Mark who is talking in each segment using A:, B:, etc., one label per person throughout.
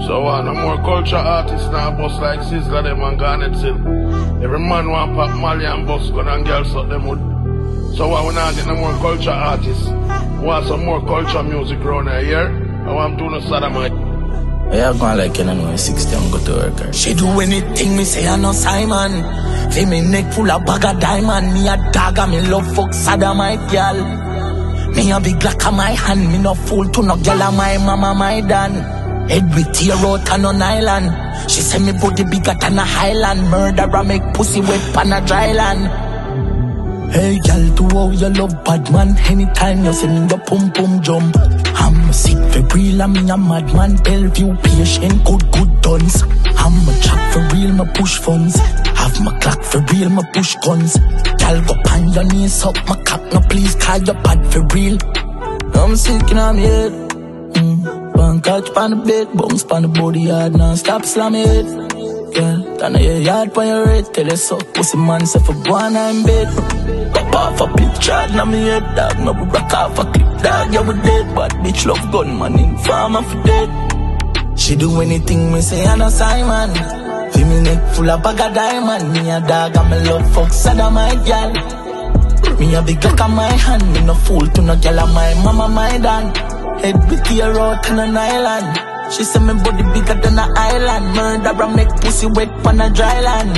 A: So no more culture artists now bust like Sizzla them and Garnet Hill. Every man want pop Mali and bust gun and girls suck them wood. So we not get no more culture artists. We want some more culture music around here. I want to do no sodomite.
B: Yeah, I'm going like you know 60 I'm go to work. She do anything me say I know Simon. Feel me neck full of bag of diamond. Me a dog and me love fuck sodomite girl. Me a big Glock on my hand. Me no fool to no girl on my mama my dan. Head with tear out on an island. She say me body bigger than a highland. Murderer make pussy wet pan a dry land. Hey girl, to how you love bad man. Anytime you see me the pum pum jump. I'm sick for real, I'm a madman. Bellevue patient, good guns. I'm a chop for real, my push funds. Have my clock for real, my push guns. Girl, go pan your knees up, my cap, no please call your pad for real. I'm sick and I'm head. One catch pan the bed, bounce pan the body hard, now stop slam it. Girl, turn your yard pan your head, tell you so. Pussy man say for one I'm bed. Pop off a picture, now me head dog. No rock off a clip dog, yeah we dead. But bitch love gun man, informer for dead. She do anything me say I know Simon. Feel me neck full of bag of diamond. Me a dog and me love fuck sodomite girl. Me a big Glock on my hand. Me no fool to no girl on my mama my dan. Head with tear out on an island. She say me body bigger than an island. Murderer make pussy wet on a dry land.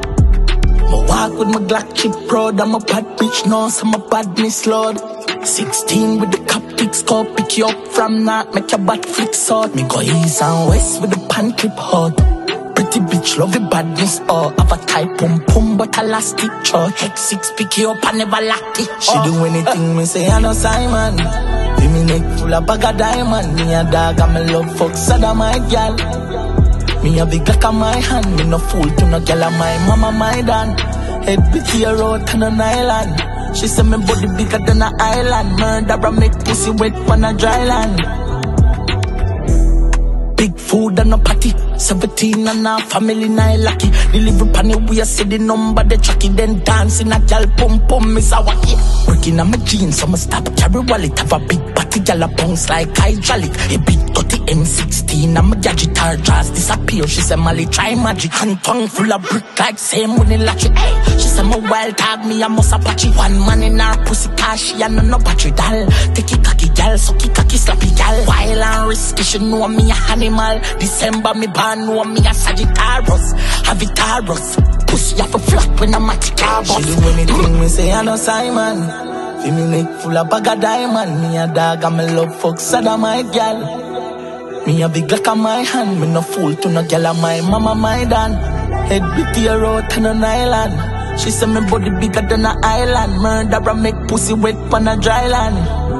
B: Me walk with my Glock chip proud. I'm a bad bitch now, so my badness lord. 16 with the cap kicks, go pick you up from that, make your butt flick out. Me go east and west with the pan clip hard. Pretty bitch love the badness, oh. Have a tight pum pum but elastic chart. X6 pick you up and never lock it. She do anything me say I know Simon. Feel me neck full of bag of diamond. Me a dog and me love fuck sodomite girl. Me a big Glock on my hand. Me no fool to no girl on my mama my dan. Head with tear out on an island. She say me body bigger than an island. Murderer make pussy wet on a dry land. Big food and a party. 17 and a family night lucky. Delivery panny we a see the number the chucky. Then dancing a gal pum pum miss a wacky. Working on my jeans so me stop carry wallet. Have a big party gal a bounce like hydraulic. A big 30 M16 and my gadget her jaws disappear. She say Molly try magic. And tongue full of brick like same when it latch it. Hey, she say my wild tag me a must apache. One man in her pussy cash she and no battery doll. Take it cocky gal suck it cocky slappy gal. Wild and risky she know me a animal. December me born know me a Sagittarius. Avitarius. Pussy off a flat when I'm at the car. She do anything me say I know Simon. Feel me neck full of bag of diamond. Me a dog and me love fuck sodomite girl. Me a big Glock on my hand. Me no fool to no girl on my mama my dan. Head with tear out on an island. She say me body bigger than an island. Murderer make pussy wet on a dry land.